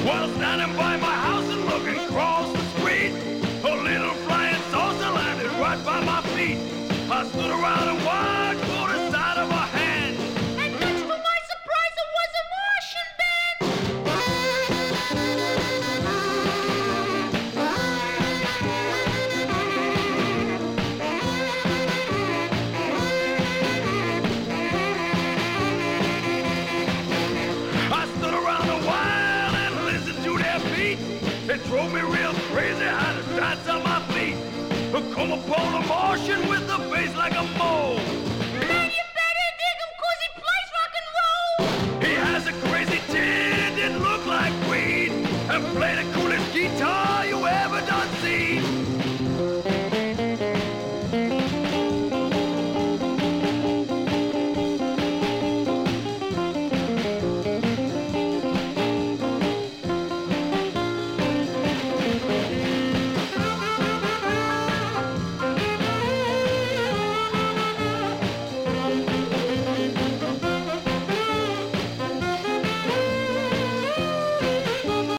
While standing by my house and looking across the street, a little flying saucer landed right by my feet. I stood around and watched for the sight of a hand, and much to my surprise, it was a Martian band. I stood around a while and listened to their beat. It drove me real crazy how to dance on my feet. Come upon a Martian with a face like a mole. Man, you better dig him 'cause he plays rock and roll. He has a crazy chin, it look like weed, and play the coolest guitar